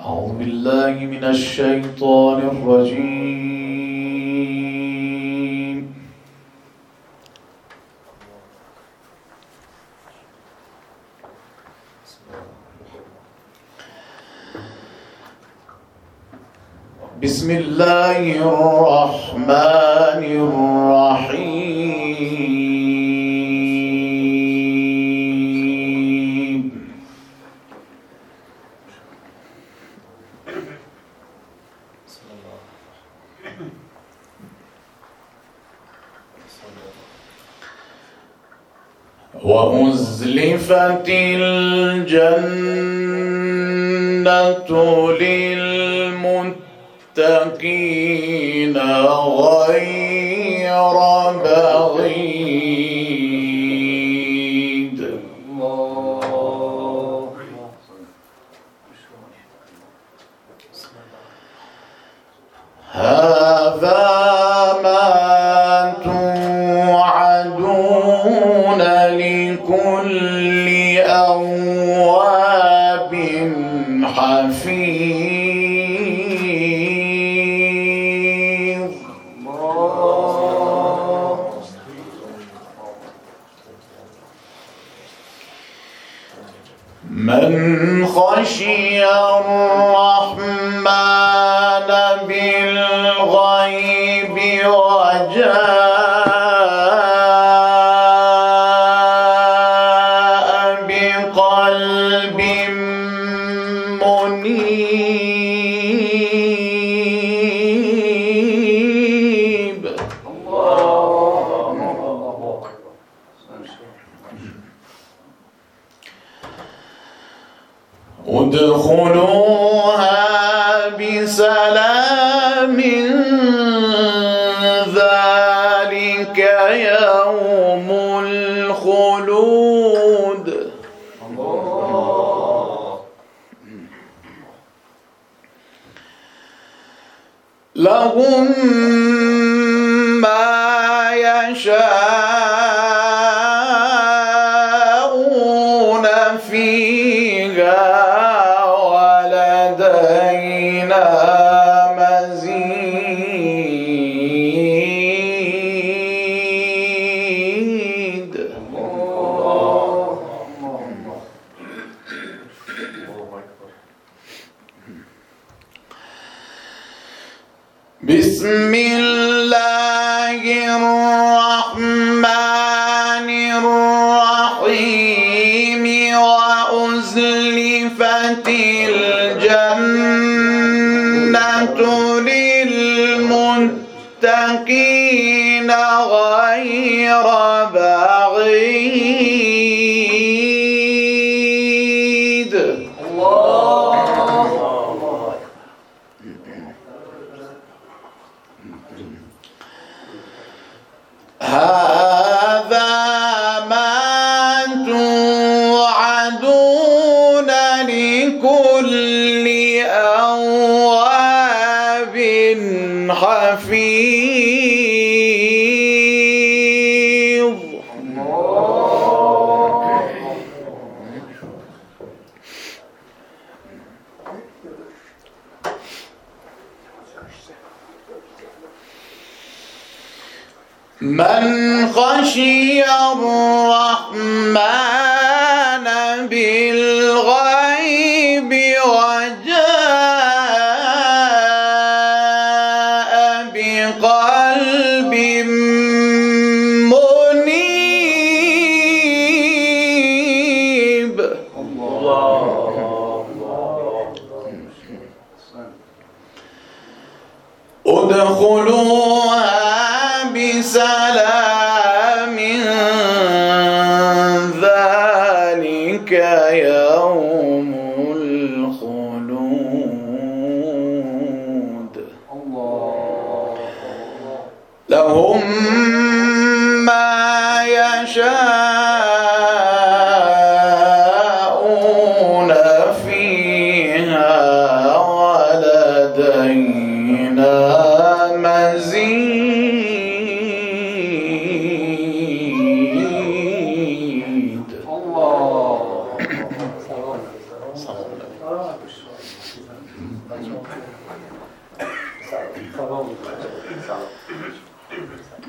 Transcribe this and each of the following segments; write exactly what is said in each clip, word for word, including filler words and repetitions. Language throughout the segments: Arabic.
أعوذ بالله من الشيطان الرجيم. بسم الله الرحمن الرحيم. وأزلفت الجنة للمتقين غير بعيد. هذا ما توعدون لكل أواب حفيظ. من خشي الرحمن بالغيب وجاء بقلب منيب. ادخلوها بسلام ذلك يوم الخلود. لهم ما يشاءون فيها ولدينا مزيد. بسم الله الرحمن الرحيم. وأزلفت الجنة للمتقين غير بعيد. هذا ما توعدون لكل أواب حفيظ. من خشي الرحمن بالغيب وجاء بقلب منيب. ادخلوها بسلام ذلك يوم الخلود. لهم ما يشاءون فيها ولدينا مزيد. الله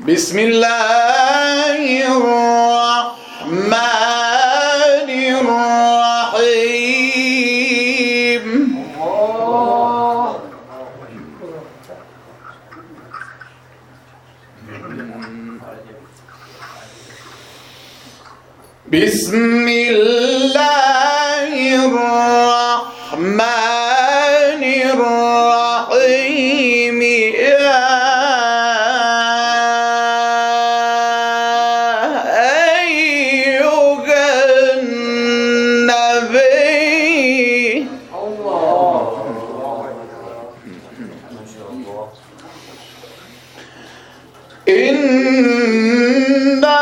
بسم الله الرحمن الرحيم. بسم الله الرحمن الرحيم. يا أيها النبي إنا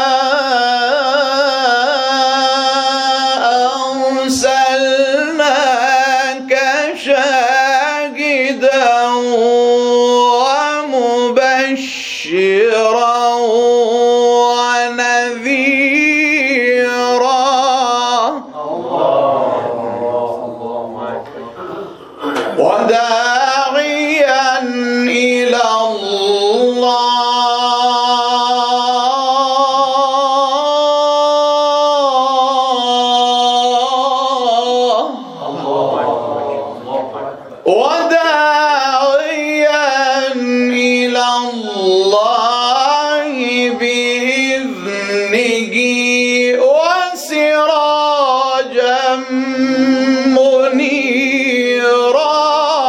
أرسلناك شاهدا ومبشرا ونذيرا وداعيا إلى الله وداعيا إلى الله بإذنه وسراجا منيرا.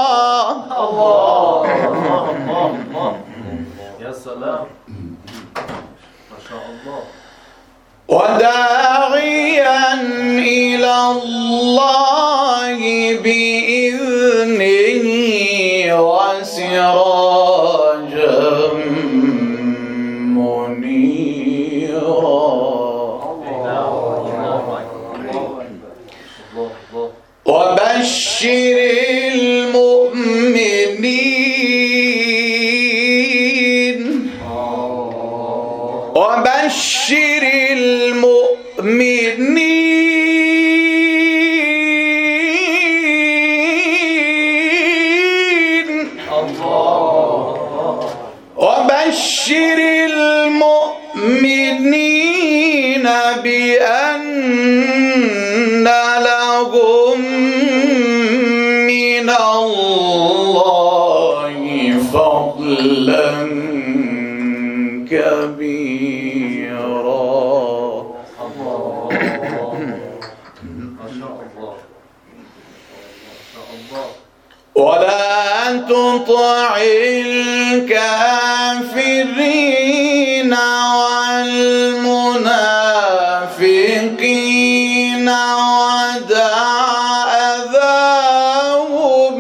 يا سلام ما شاء الله. وداعيا إلى الله بإذنه وسراجا منيرا. وبشر المؤمنين وبشر المؤمنين وبشر المؤمنين بأن لهم من الله فضلا كبيرا. ولا تطع الكافرين والمنافقين ودع أذاهم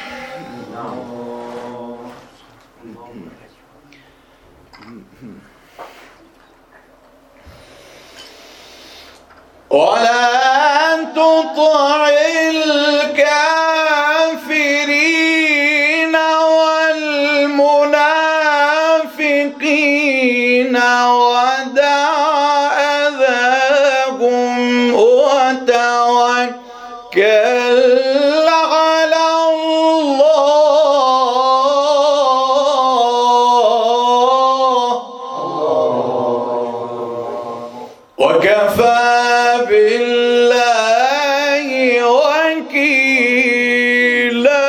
ولا تطع الكافرين والمنافقين ودع أذاهم وتوكل على الله وكفى بالله وكيلا.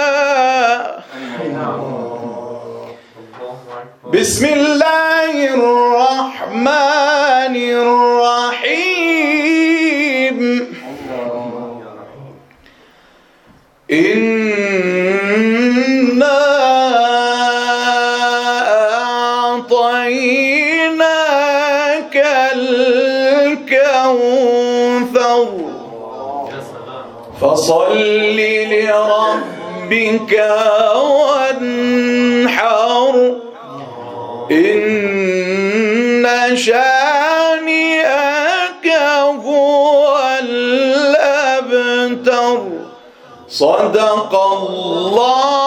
بسم الله الرحمن الرحيم. إنا أعطيناك الكوثر فصل لربك وانحر إن شانئك هو الأبتر. صدق الله